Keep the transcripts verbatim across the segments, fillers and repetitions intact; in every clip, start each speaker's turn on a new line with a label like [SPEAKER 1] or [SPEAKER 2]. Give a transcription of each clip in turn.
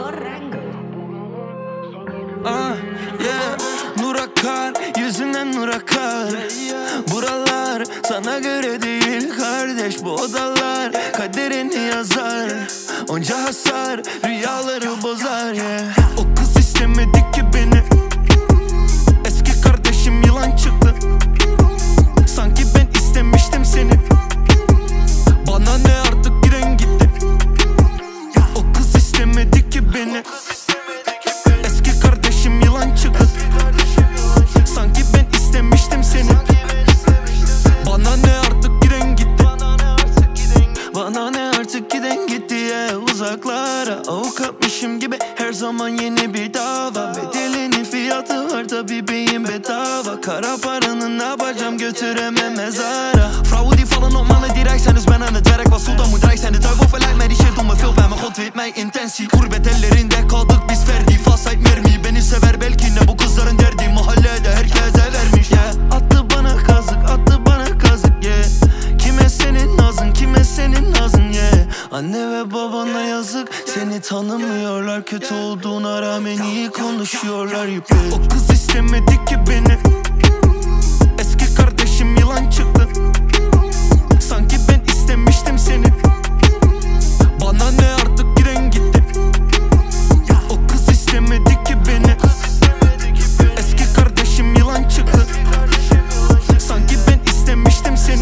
[SPEAKER 1] Ah, yeah. Nur akar, yüzünden nur akar. Buralar sana göre değil kardeş, bu odalar kaderini yazar. Onca hasar rüyaları bozar, yeah. O kız istemedi ki beni, eski kardeşim yılan çıktı. Sanki ben istemiştim seni, bana ne artık giren gitti. O kız istemedi ki beni, eski kardeşim yılan çıktı. Sanki ben istemiştim seni, bana ne artık giren gitti. Bana ne artık giden gitti ya, uzaklara. Avukatmışım gibi her zaman yeni bir dava. Bedelinin fiyatı var tabi beyin bedava. Kara paranın ne yapacağım, götüremem mezara. Vrouwen die vallen op mannen die rijk zijn, dus ben aan het werk. Wat voelt dan moet rijk zijn, de duivel verleidt mij, die shit doet me veel bij. Maar God weet mijn intentie. Gurbet ellerinde kaldık biz ferdi. Fasayt mermi beni sever belki, ne bu kızların derdi. Mahallede herkese vermiş, yeah. Attı bana kazık, attı bana kazık, yeah. Kime senin nazın, kime senin nazın, yeah. Anne ve babana yazık, seni tanımıyorlar. Kötü olduğuna rağmen iyi konuşuyorlar, yeah. O kız istemedi ki beni, eski kardeşim yılan çıktı. Sanki ben istemiştim seni, bana ne artık giren gitti. O kız istemedi ki beni, eski kardeşim yılan çıktı. Sanki ben istemiştim seni,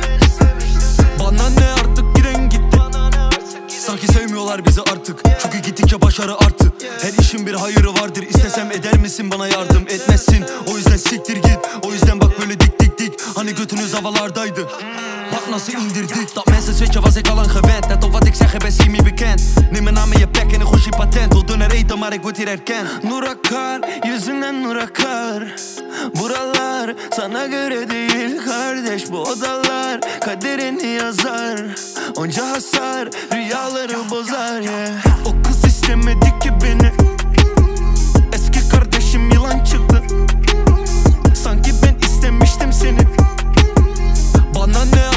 [SPEAKER 1] bana ne artık giren gitti. Sanki sevmiyorlar bizi artık, çünkü gittikçe başarı arttı. Her işin bir hayırı vardır, istesem eder misin bana yardım, etmezsin. O yüzden siktir git, o yüzden bak böyle dik dik dik. Hani götünüz havalardaydı, bak nasıl indirdik. Dat mensen switchen was ik al lang gewend. Net op wat ik zeg, je bent semi bekend. Neem mijn naam in je bek en een goedje patent. Wil döner eten maar ik word hier erkend. Nur akar, yüzünden nur akar. Buralar sana göre değil kardeş, bu odalar kaderini yazar. Onca hasar rüyaları bozar, yeah. O kız istemedi ki beni, eski kardeşim yılan çıktı. Sanki ben istemiştim seni, bana ne